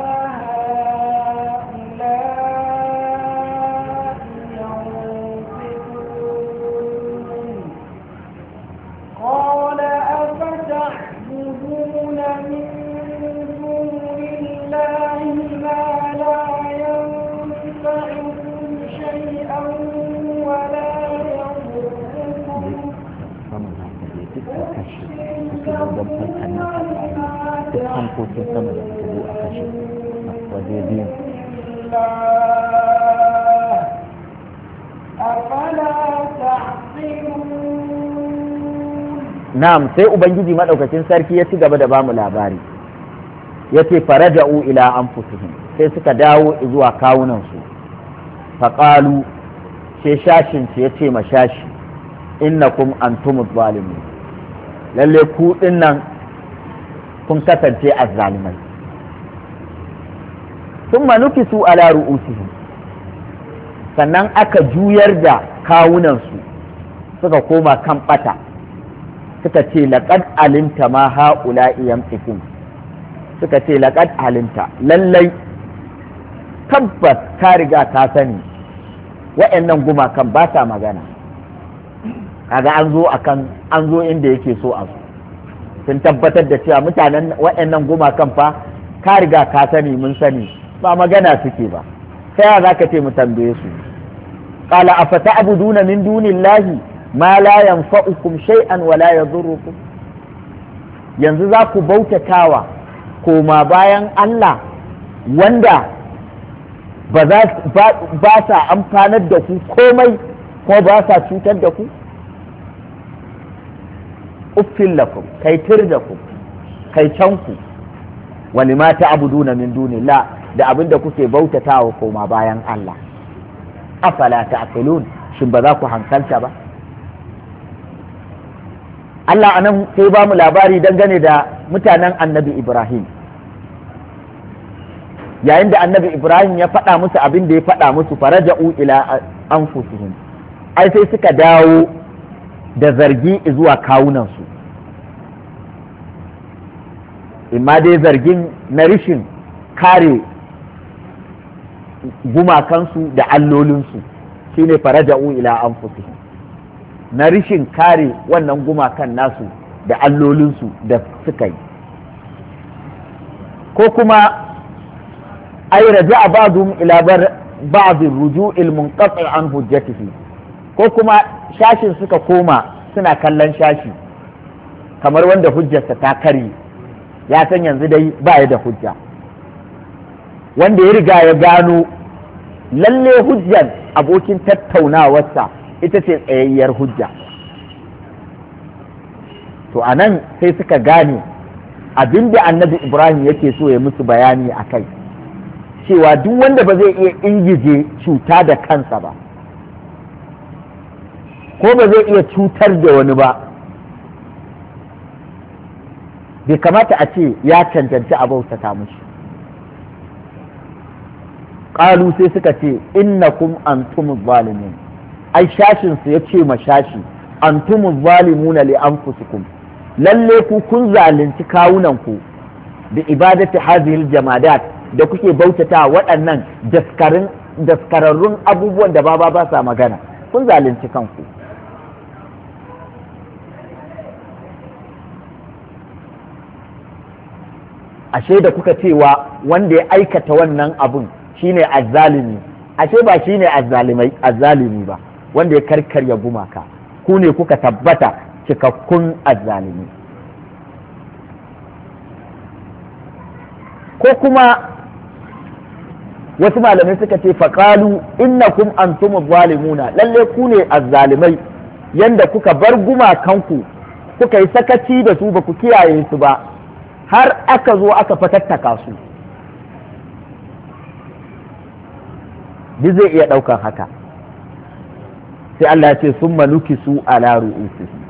hankokin sama da suka zo a kashe. waje biyu na'am sai ubangiji madaukakin sarki ya ci gaba da bamu labari yace faraja'u ila anfusihim sai suka dawo zuwa kawunan su faqalu sai shashin ce yace ma shashi innakum antumuz zalimun lalle ku dinnan kun kasance azzalimai thumma nukisu ala ru'usihim sannan aka juyar da kawunan su suka koma kan bata suka ce laqad alimta ma haula'i yamtikun suka ce laqad alimta lallai tabbas ka riga ka sani wa'annan gumakan ba sa magana kaga an zo inda yake so a su sun tabbatar da cewa mutanen wa'annan gumakan fa ka riga ka sani mun sani ba magana suke ba sai za ka ce mu tambaye su qala afata'buduna min dunillahi ma la yanfa'ukum shay'an wa la yadhurrukum yanzu za ku bautatawa koma bayan Allah wanda ba sa amfanar da ku komai ko ba sa cutar da ku uffin lakum kai tir da ku kai canku wani ma ta'buduna min dunillah da abinda kuke bautatawa koma bayan Allah afala ta'qilun shin ba za ku hankalta ba Allah anan sai ba mu labari dangane da mutanen annabi Ibrahim yayin da annabi Ibrahim ya faɗa musu abin da ya faɗa musu faraja'u ila anfusihim ai sai suka dawo da zargi zuwa kawunansu imma dai zargin na rishin kare gumakansu da allolinsu shine faraja'u ila anfusihim na rishin kare wannan gumakan nasu da allolinsu da suka yi ko kuma ay raja'a ba'dhum ila ba'd ar-ruju' munqati' an hujjatihi ko kuma shashin suka koma suna kallon shashi kamar wanda hujjarsa ta kare ya san yanzu dai ba ya da hujja wanda ya riga ya gano lalle hujjar abokin tattaunawarsa ita ce tsayayyar hujja to anan sai suka gane abinda annabi Ibrahim yake so ya musu bayani a kai cewa duk wanda ba zai iya ingije cuta da kansa ba ko ba zai iya cutar da wani ba bai kamata a ce ya cancanci a bautata mushi ƙalu sai suka ce innakum antumuz zalimun ai shashin su ya ce ma shashi antumuz zalimuna li anfusikum lalle ku kun zalunci kawunan ku bi ibadati hadhihi jamadat da kuke bautata waɗannan daskararrun abubuwan da ba sa magana kun zalunci kanku ashe da kuka cewa wanda ya aikata wannan abun shine azzalimi ashe ba shine azzalimi ba wanda ya karkarya gumaka ku ne kuka tabbata cikakkun azzalimi ko kuma wasu malamai suka ce faƙalu innakum antumuz zalimuna lalle ku ne azzalimai yanda kuka bar gumakanku kuka yi sakaci da su ba ku kiyaye su ba har aka zo aka fatattaka su duk zai iya ɗaukan haka sai Allah ya ce summa nukisu ala ru'usihim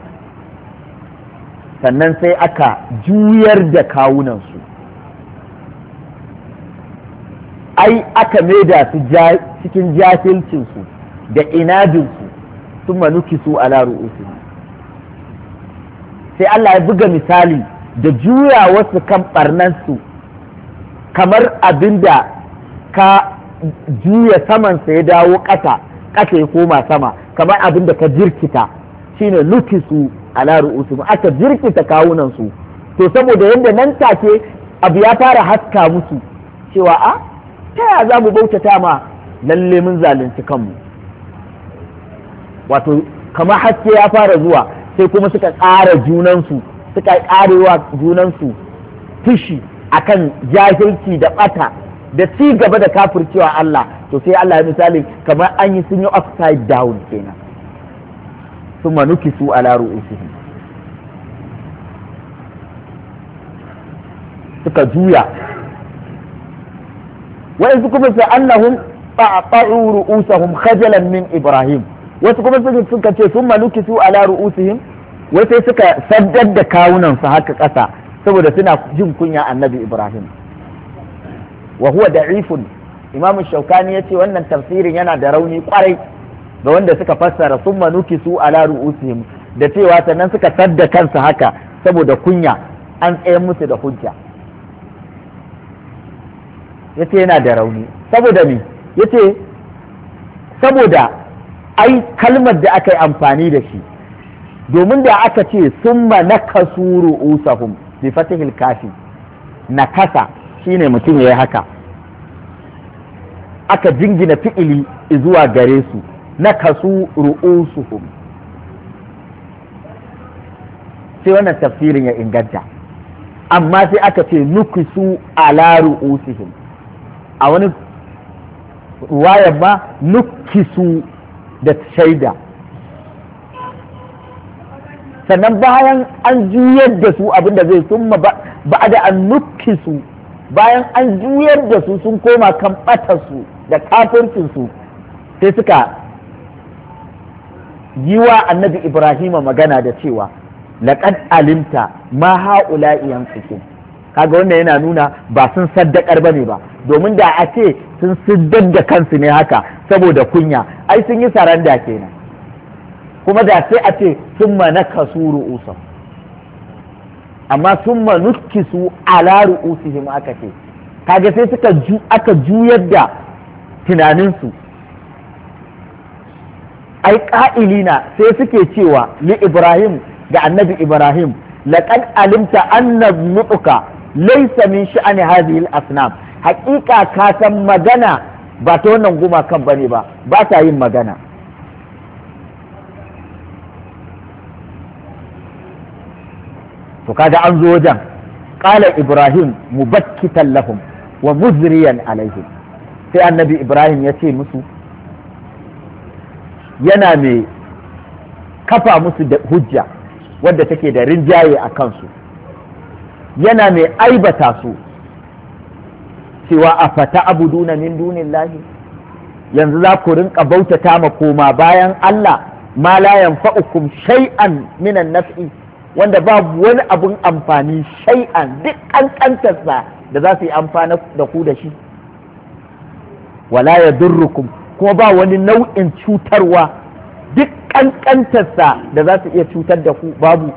sannan sai aka juyar da kawunansu ai aka maida su cikin jahilcinsu da inadinsu sun manuki su ala ru'usihim sai Allah ya buga misali da juya wasu kan barnansu kamar abinda ka juya samansa ya dawo ƙasa ƙasa ya koma sama kamar abinda ka jirkita shine nukisu ala ru'usihim aka jirkita kawunansu to saboda yadda nan take abu ya fara haska musu cewa a ta yaya za mu bautata ma lalle mun zalunci kanmu wato kamar haske ya fara zuwa sai kuma suka ƙara junansu suka ƙarewa junansu fushi akan jahilci da ɓata da ci gaba da kafircewa Allah, to sai Allah ya misali kamar an yi sun yi upside down kenan, summa nukisu ala ru'usihim, suka juya. Wa'insu kuma sai annahum ta'ta'u ru'usahum khajalan min Ibrahim, wasu kuma suka ce summa nukisu ala ru'usihim, wai sai suka saddar da kawunan su haka ƙasa saboda suna jin kunya annabi Ibrahim. Wa huwa da'ifun, Imam Shaukani yace wannan tafsirin yana da rauni kwarai ga wanda suka fassara summa nukisu ala ru'usihim da cewa sannan suka sadda kansu haka saboda kunya, an tsaye musu da hujja. Yace yana da rauni saboda me? Yace saboda ai kalmar da aka yi amfani da shi, domin da aka ce summa nakasu ru'usahum bi fatihil kafi, nakasa shine mutum yayi haka, aka jingina fi'ili zuwa gare su, nakasu ru'usuhum, sai wannan tafsirin ya inganta. Amma sai aka ce nukisu ala ru'usihim, a wani ruwayar ma nukisu da shaida, sannan bayan an juyar da su abinda zai summa ba da an nukisu, bayan an juyar da su sun koma kan ɓatarsu da kafircinsu, sai suka yi wa annabi Ibrahim magana da cewa laqad alimta ma ha'ula'i yanfiqun. Kaga wannan yana nuna ba sun saddakar bane ba, domin da a ce sun siddar da kansu ne haka saboda kunya, ai sun yi saranda kenan, kuma da sai a ce summa nakasu ru'usahum, amma summa nukisu ala ru'usihim aka ce, kaga sai aka juyar da tunaninsu. Ai ƙa'ilina sai suke cewa li Ibrahim, ga annabi Ibrahim, laqad alimta anna nutuka laysa min sha'ani hadhihi al-asnam, haƙiƙa ka san magana ba ta wannan gumakan bane ba ta yin magana. To kaga an zo wajen qala Ibrahim mubakkitan lahum wa muzriyan alaihim, sai annabi Ibrahim ya ce musu, yana mai kafa musu da hujja wadda take da rinjaye a kansu, yana mai aibata su cewa a fata abuduna min dunillahi, yanzu za ku rinka bautata ma koma bayan Allah ma la yanfa'ukum shay'an minan naf'i, wanda babu wani abun amfani shay'an duk kankantarsa da za su yi amfana da ku da shi, wala yadurrukum, kuma ba wani nau'in cutarwa duk kankantarsa da za su iya cutar da ku babu.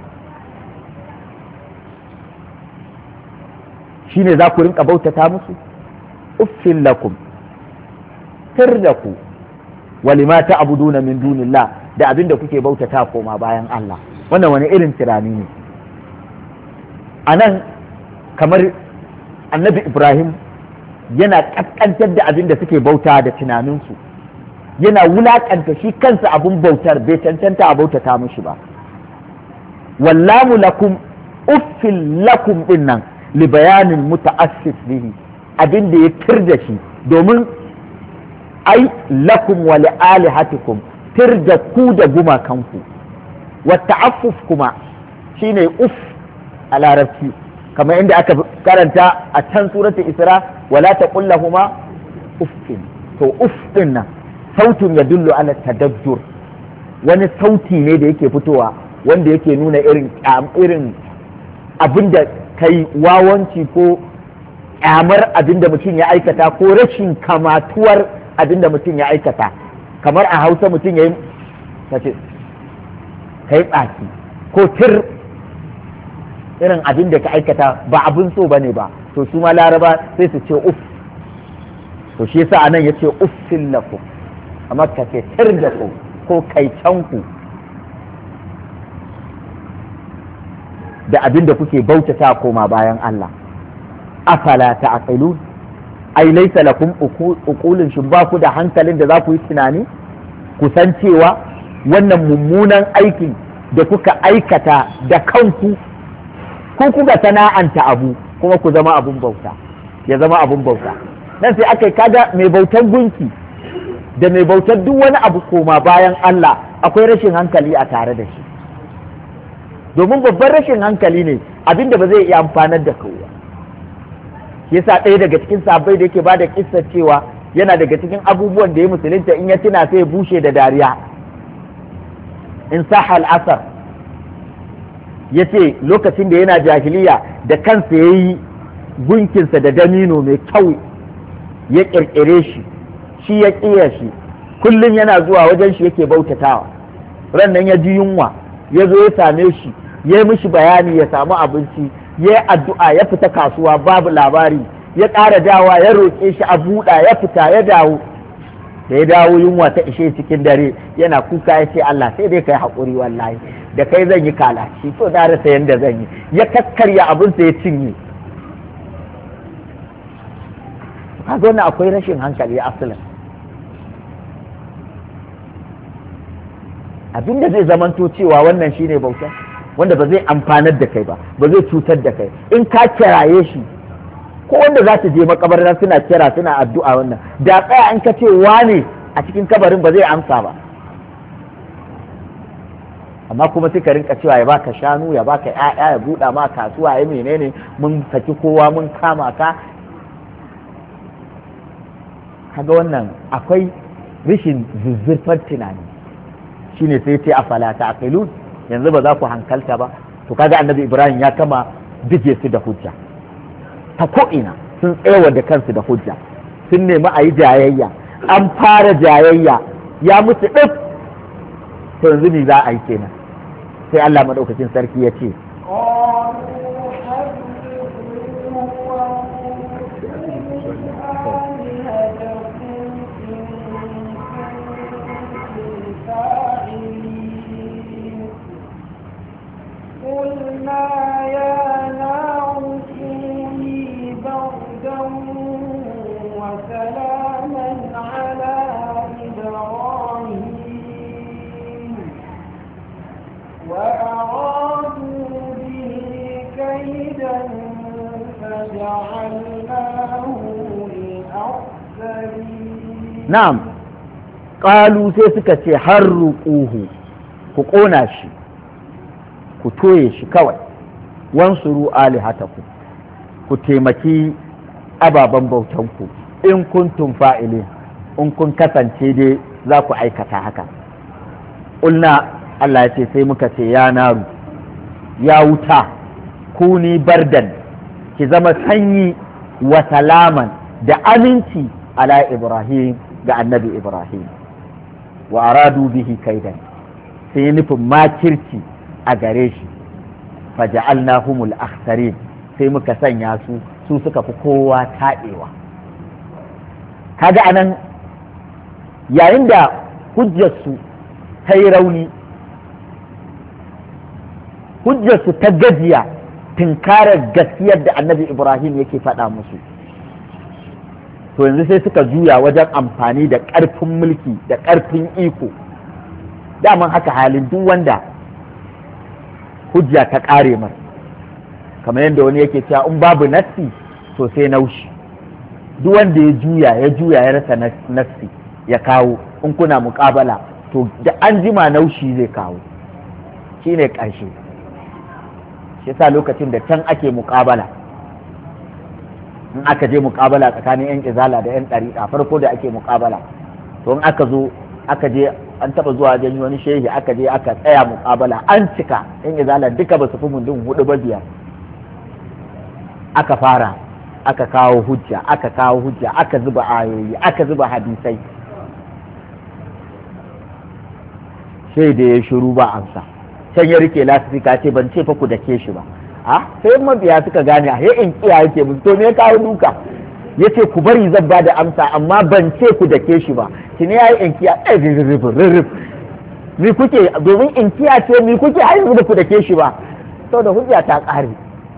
Shine za ku rinka bautata musu, uffin lakum, tir da ku, walima ta abuduna min dunillah, da abinda kuke bautata koma bayan Allah. Wannan wani irin tunani ne? A nan kamar annabi Ibrahim yana ƙasƙantar da abin da suke bauta da tunaninsu, yana wulaƙanta shi kansa abin bautar, bai cancanta a bautata mushi ba. Wallamu lakum uffin lakum din nan li bayanin muta'assif bihi, abin da ya tir da shi, domin ai lakum wa li alihatikum, tir da ku da gumakanku. Wa ta'affuf kuma shine uff a larabci, kamar inda aka karanta a can suratul Isra, wala taqul lahuma uffin. To uff din nan sautun ya dullu ala tadabbur, wani sauti ne da yake fitowa wanda yake nuna irin abinda kai wawanci ko kyamar abinda mutum ya aikata ko rashin kamatuwar abinda mutum ya aikata. Kamar a Hausa mutum ya yi kace kai tsaki ko tir, irin abin da ka aikata ba abin so bane ba, to su ma Laraba sai su ce uff. To shi yasa anan yace uffin lakum, amma ka ce tir da ku ko kai canku da abin da kuke bautata koma bayan Allah. Afala ta'qilun, ai laysa lakum uqulun, shin ba ku da hankalin da za ku yi tunani ku san cewa wannan mummunan aikin da kuka aikata da kanku, ko kuka sana'anta abu kuma ku zama abun bauta. ya zama abun bauta. Nan sai aka yi kaga mai bautan gunki da mai bautar duk wani abu koma bayan Allah akwai rashin hankali a tare da shi, domin babban rashin hankali ne abinda ba zai iya amfanar da kowa. Yasa ɗaya daga cikin sahabbai da yake bada kissa cewa yana daga cikin abubuwan da ya musulunta in ya tuna sai ya bushe da dariya. In sahal asar ya ce lokacin da yana jahiliya da kansa ya yi gunkinsa da damino mai kyau ya ƙirƙire shi ya ƙiya shi, kullum yana zuwa wajen shi yake bautatawa. Ran nan ya ji yunwa ya zo ya same shi ya yi mishi bayani ya samu abinci, ya yi addu'a, ya fita kasuwa babu labari, ya ƙara dawa ya roƙe shi a buɗa, ya fita ya dawo. Da ya dawo yunwa ta ishe cikin dare yana kuka ya ce Allah sai dai kai haƙuri wallahi da kai zan yi kalaci to na rasa yanda zan yi, ya kakkarya abinsa ya cinye. Kaga wannan akwai rashin hankali a asalin. Abinda zai zamanto cewa wannan shine bauta wanda ba zai amfanar da kai ba zai cutar da kai. In ka kiraye shi ko wanda za su je makabarta suna kira suna addu'a wannan da tsaya in ka ce wane a cikin kabarin ba zai amsa ba, amma kuma sai ka rinka cewa ya baka shanu ya baka ƴaƴa ya buɗa ma kasuwa ya menene mun saki kowa mun kama ka. Kaga wannan akwai rashin zuzzurfar tunani, shine sai ce afala ta'qilun, yanzu ba za ku hankalta ba. To kaga annabi Ibrahim ya kama bige su da hujja ta ko'ina, sun tsayawa da kansu da hujja, sun nemi a yi jayayya, an fara jayayya ya musu ɗif. To yanzu ne za a yi kenan, sai Allah maɗaukacin sarki ya ce na'am, ƙalu sai suka ce har ruƙuhu, ku ƙona shi ku toye shi kawai, wansuru alihataku, ku taimaki ababen bautanku in kuntum fa'ilin, in kun kasance dai za ku aikata haka. Ƙulna Allah ya ce sai muka ce ya naru ya wuta kuni bardan, ki zama sanyi wa salaman da aminci ala Ibrahim ga annabi Ibrahim, wa aradu bihi kaidan, sai nufin makirci a gare shi, faja'alnahumul akhsarin, sai muka sanya su suka fi kowa taɗewa. Kaga anan yayin da hujjarsu ta yi rauni, hujjarsu ta gajiya tinkarar gaskiyar da annabi Ibrahim yake faɗa musu, to yanzu sai suka juya wajen amfani da ƙarfin mulki da ƙarfin iko. Daman haka halin duk wanda hujja ta ƙare mar, kamar yadda wani yake cewa in babu nassi to sai naushi. Duk wanda ya juya ya rasa nassi ya kawo, in kuna muƙabala to da an jima naushi zai kawo, shi ne ƙarshe. Shi yasa lokacin da can ake muƙabala, in aka je muƙabala tsakanin 'yan izala da 'yan ɗariƙa, farko da ake muƙabala, to in aka zo aka je an taɓa zuwa wajen wani shehi, aka je aka tsaya muƙabala an cika, 'yan izala duka ba su fi mundun 4 ba 5, aka fara aka kawo hujja aka zuba ayoyi aka zuba hadisai, sai da ya shiru ba amsa, can ya rike lasifika ce ban ce fa ku dake shi ba. Sai mabiya suka gane a in kiya yake musu, to me ya kawo duka? Yace ku bari zan ba da amsa amma ban ce ku dake shi ba. Tuni yayi in kiya rif ni kuke, domin in kiya ce ni kuke har yanzu da ku dake shi ba, saboda hujja ta ƙare.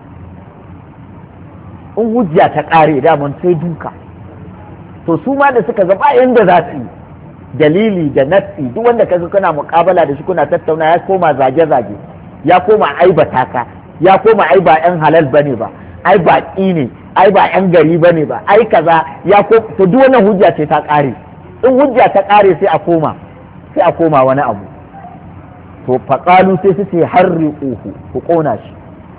In hujja ta ƙare daman sai duka. To su ma da suka zaba yanda za su yi dalili da nassi, duk wanda kaga kana muƙabala da shi kuna tattauna ya koma zage-zage, ya koma aibata ka, ya koma ai ba 'yan halal bane ba, ai baƙi ne, ai ba yan gari bane ba, ai kaza ya ko to duk wannan hujja ce ta ƙare. In hujja ta ƙare sai a koma wani abu. To faƙalu sai su ce harriquhu, ku ƙona shi,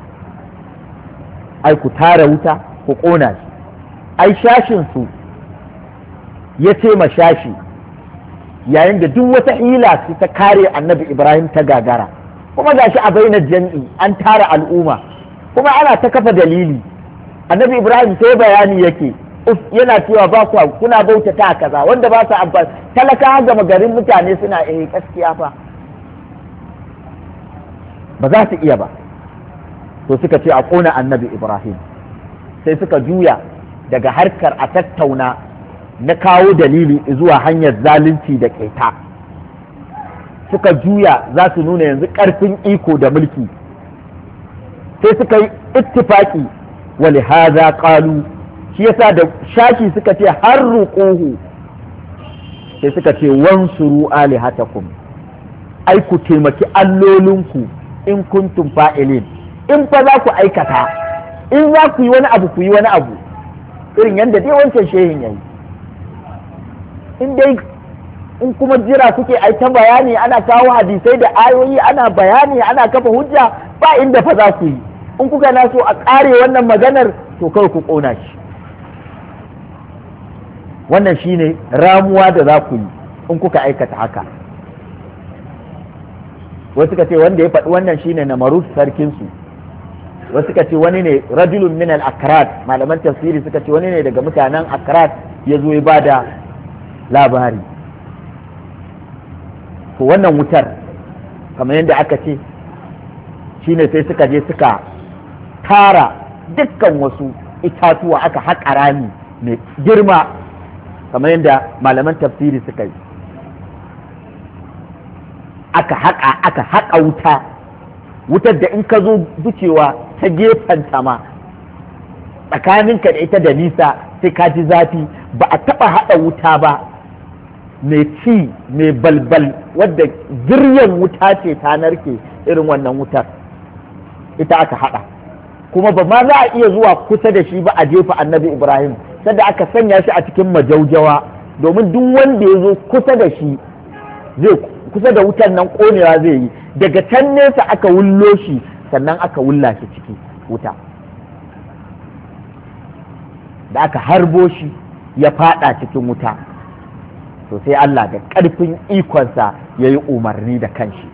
ai ku tara wuta ku ƙona shi. Ai shashin su ya ce ma shashi yayin da duk wata hila su ta kare annabi Ibrahim ta gagara, kuma gashi a bainar jam'i an tara al'umma kuma ana ta kafa dalili. Annabi Ibrahim sai bayani yake yana cewa ba ku kuna bautata kaza wanda ba su amfani, talaka gama garin mutane suna gaskiya fa ba za su iya ba. To suka ce a ƙona annabi Ibrahim, sai suka juya daga harkar a tattauna na kawo dalili zuwa hanyar zalunci da ƙeta. Suka juya za su nuna yanzu ƙarfin iko da mulki, sai suka yi ittifaki wali haza qalu, shi yasa da shashi suka ce harruquhu, sai suka ce wansuru alihatakum, ai ku taimaki allolinku in kuntum fa'ilin, in fa za ku aikata, in za ku yi wani abu ku yi wani abu irin yadda dai wancan shehin yayi. In kuma jira kuke ai ta bayani ana kawo hadisai da ayoyi ana bayani ana kafa hujja, ba inda fa za ku yi. In kuka na so a ƙare wannan maganar to kawai ku ƙona shi. Wannan shine ramuwa da za ku yi in kuka aikata haka. Wasu suka ce wanda ya faɗi wannan shine Namarus sarkinsu, wasu suka ce wani ne rajulun min al-akrat, malaman tafsiri suka ce wani ne daga mutanen akrat ya zo ya bada labari. To wannan wutar kamar yadda aka ce shine sai suka je suka tara dukkan wasu itatuwa aka haƙa rami mai girma kamar yadda malaman tafsiri suka yi, aka haƙa wutar da in ka zo wucewa ta gefen ma tsakaninka da ita da nisa sai ka ji zafi. Ba a taɓa haɗa wuta ba mai ci mai balbal wadda giryan wuta ce ta narke irin wannan wutar, ita aka haɗa. Kuma ba ma za a iya zuwa kusa da shi ba a jefa annabi Ibrahim, sadda aka sanya shi a cikin majaujawa, domin duk wanda ya zo kusa da shi zai kusa da wutan nan ƙonewa zai yi. Daga can nesa aka wullo shi sannan aka wulla shi ciki wuta. Da aka harbo shi ya fada cikin wuta, to sai Allah da ƙarfin ikonsa ya yi umarni da kanshi,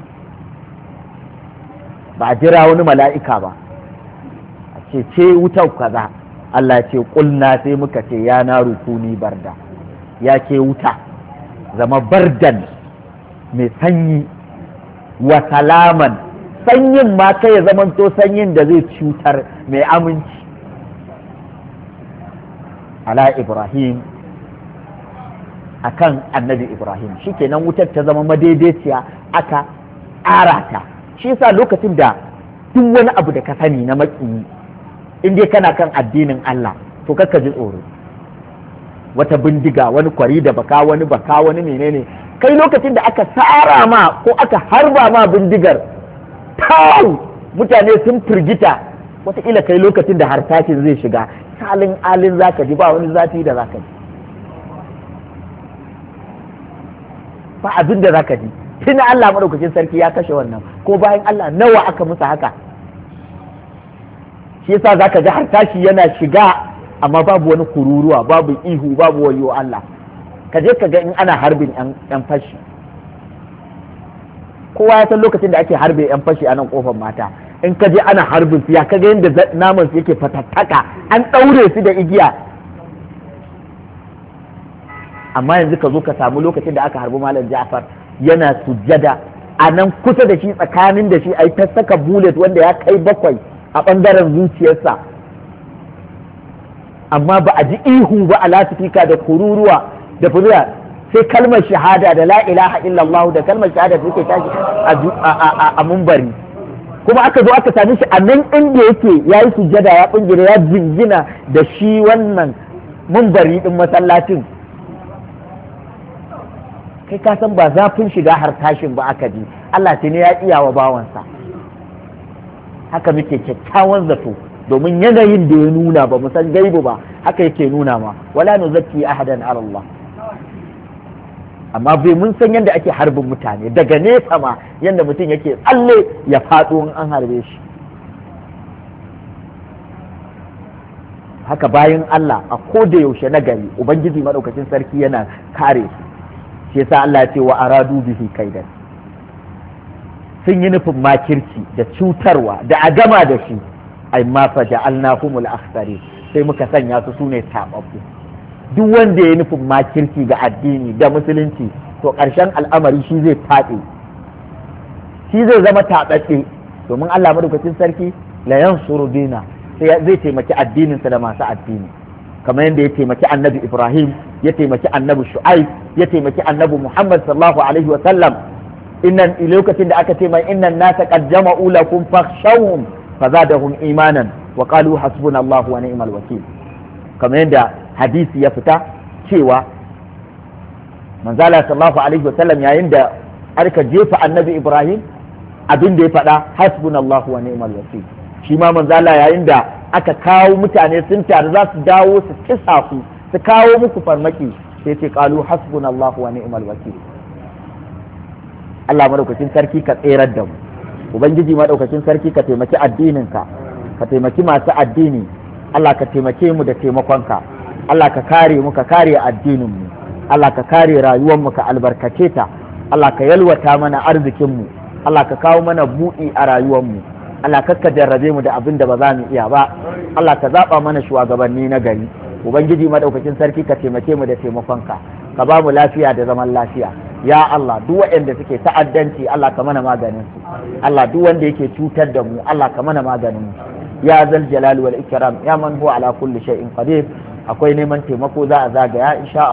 ba a jira wani mala'ika ba a ce wutar kaza. Allah ce ƙulna, sai muka ce ya na rukuni barda, ya ke wuta zama bardan mai sanyi wa salaman, sanyin ma kai ya zamanto sanyin da zai cutar, mai aminci ala Ibrahim, akan annabi Ibrahim. Shikenan wutar ta zama madaidaiciya, aka ƙara ta. Shi yasa lokacin da duk wani abu da ka sani na maƙiyi, in dai kana kan addinin Allah to kakka ji tsoro, wata bindiga, wani kwari da baka, wani menene, kai lokacin da aka tsara ma ko aka harba ma bindigar tau mutane sun firgita, wataƙila kai lokacin da harsashin zai shiga salin alin zaka ji, ba wani zafi da zaka ji, ba abin da zaka ji. Tuna Allah madaukakin sarki ya kashe wannan, ko bayan Allah nawa aka musu haka. Shi yasa zaka ji harsashi yana shiga amma babu wani kururuwa, babu ihu, babu wayo Allah. Ka je ka ga in ana harbin yan fashi, kowa ya san lokacin da ake harbe yan fashi a nan kofar mata, in ka je ana harbin su ya kaga yadda naman su yake fatattaka, an ɗaure su da igiya. Amma yanzu ka zo ka samu lokacin da aka harbi Malam Ja'far yana sujjada a nan kusa da shi, tsakanin da shi ai ta saka bullet wanda ya kai 7 a ɓangaren zuciyarsa, amma ba a ji ihu ba a lasifika da kururuwa da furiya, sai kalmar shahada da la ilaha illallah da kalmar shahada da suke tashi a mumbari. Kuma aka zo aka same shi a nan inda yake ya yi sujjada, ya bungire, ya jingina da shi wannan mumbari din masallacin. Kai ka san ba zafin shiga har tashin ba aka ji, Allah ce ne ya iya wa bawansa. Haka muke kyakkyawan zato domin yanayin da ya nuna ba mu san gaibu ba haka yake nuna ma wala nuzakki ahadan ala Allah amma bai mun san yadda ake harbin mutane daga nesa ma yadda mutum yake tsalle ya faɗo in an harbe shi haka bayan Allah a koda yaushe na gari ubangiji madaukakin sarki yana kare su shi yasa Allah ya ce wa aradu bihi kaidan sun yi nufin makirci da cutarwa da agama da shi ai ma fa ja'alnahumul akhsari sai muka sanya su sune tababbu duk wanda ya nufin makirci ga addini da musulunci to ƙarshen al'amari shi zai taɓe shi zai zama taɓaɓɓe domin Allah madaukakin sarki la yansuru dina sai zai taimaki addininsa da masu addini kamar yadda ya taimaki annabi Ibrahim ya taimaki annabi Shu'aib ya taimaki annabi Muhammad sallallahu alaihi wa sallam innan lokacin da aka ce mai innan nasa qad jama'u lakum fakhshawhum fazadahum imanan wa qalu hasbunallahu wa ni'mal wakeel kamar yadda hadisi ya fita cewa manzala sallallahu alaihi wa sallam yayin da aka jefa annabi Ibrahim abin da ya faɗa hasbunallahu wa ni'mal wakeel shi ma manzala yayin da aka kawo mutane sun taru za su dawo su kisa su kawo muku farmaki sai ce qalu hasbunallahu wa ni'mal wakeel Allah madaukakin sarki ka tserar da mu ubangiji madaukakin sarki ka taimaki addininka ka taimaki masu addini Allah ka taimake mu da taimakonka Allah ka kare mu ka kare addinin mu Allah ka kare rayuwar mu ka albarkace ta Allah ka yalwata mana arzikin mu Allah ka kawo mana buɗi a rayuwar mu Allah ka jarrabe mu da abin da ba za mu iya ba Allah ka zaba mana shugabanni na gari ubangiji madaukakin sarki ka taimake mu da taimakonka ka ba mu lafiya da zaman lafiya ya Allah duk waɗanda suke ta'addanci Allah ka mana maganin su Allah duk wanda yake cutar da mu Allah ka mana maganin mu ya zal jalali wal ikram ya man huwa ala kulli shay'in qadir akwai neman taimako za a zagaya insha